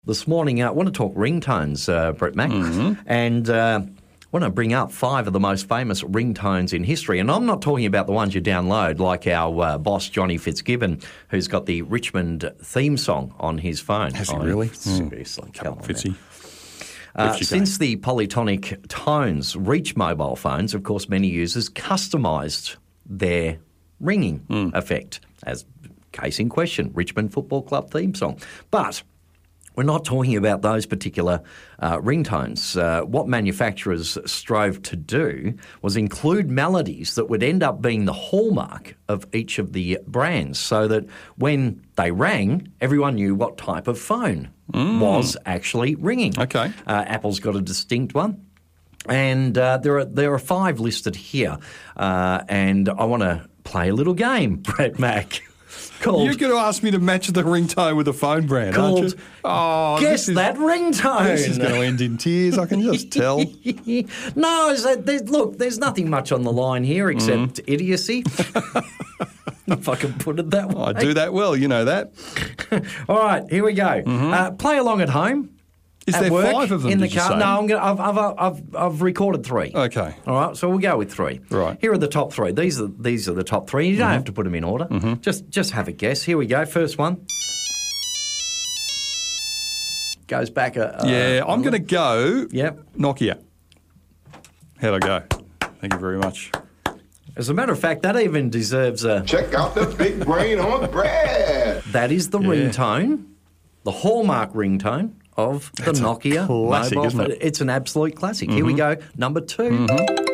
This morning, I want to talk ringtones, Brett Mack, and want to bring up 5 of the most famous ringtones in history. And I'm not talking about the ones you download, like our boss, Johnny Fitzgibbon, who's got the Richmond theme song on his phone. Has he really? Seriously. Come on, Fitzy. Since the polytonic tones reached mobile phones, of course, many users customised their ringing effect, as case in question, Richmond Football Club theme song. But we're not talking about those particular ringtones. What manufacturers strove to do was include melodies that would end up being the hallmark of each of the brands, so that when they rang, everyone knew what type of phone was actually ringing. Okay. Apple's got a distinct one. And there are 5 listed here. And I want to play a little game, Brett Mack. You're going to ask me to match the ringtone with a phone brand, aren't you? Oh, guess that ringtone. This is going to end in tears, I can just tell. No, look, there's nothing much on the line here except idiocy, if I can put it that way. I do that well, you know that. All right, here we go. Play along at home. Is there work, 5 of them, in the did you car? say? No, I've recorded 3. Okay. All right, so we'll go with 3. Right. Here are the top 3. These are the top 3. You don't have to put them in order. Just have a guess. Here we go. First one goes back I'm going to go Nokia. How'd I go? Thank you very much. As a matter of fact, that even deserves a... Check out the big brain on Brad. That is the ringtone, the hallmark ringtone of the Nokia classic, mobile isn't phone. it? It's an absolute classic. Here we go. Number 2.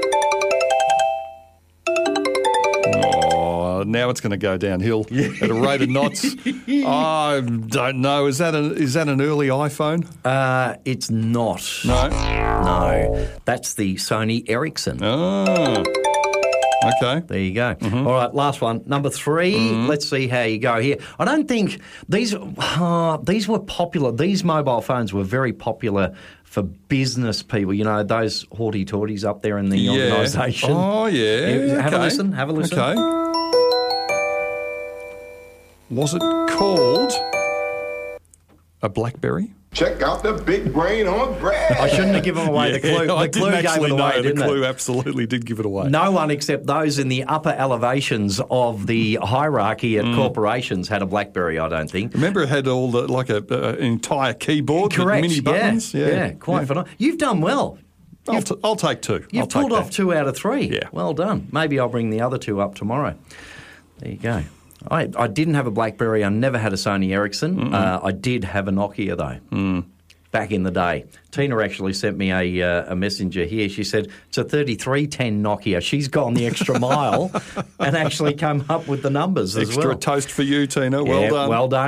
Oh, now it's going to go downhill at a rate of knots. I don't know. Is that an early iPhone? It's not. No. That's the Sony Ericsson. Oh. Okay. There you go. All right, last one. Number 3. Let's see how you go here. I don't think these were popular. These mobile phones were very popular for business people. You know, those haughty-taughties up there in the organisation. Oh, yeah. Have a listen. Okay. Was it called a BlackBerry? Check out the big brain on Brad. I shouldn't have given away the clue. I The clue didn't gave actually it away, know. didn't The clue it? absolutely did give it away. No one except those in the upper elevations of the hierarchy at corporations had a BlackBerry, I don't think. Remember it had all the, like an entire keyboard Correct. with mini buttons? Yeah, quite phenomenal. You've done well. I'll take 2. You've pulled off 2 out of 3. Yeah. Well done. Maybe I'll bring the other 2 up tomorrow. There you go. I didn't have a BlackBerry. I never had a Sony Ericsson. I did have a Nokia, though. Back in the day. Tina actually sent me a messenger here. She said, it's a 3310 Nokia. She's gone the extra mile and actually come up with the numbers as well. Extra toast for you, Tina. Well done. Well done.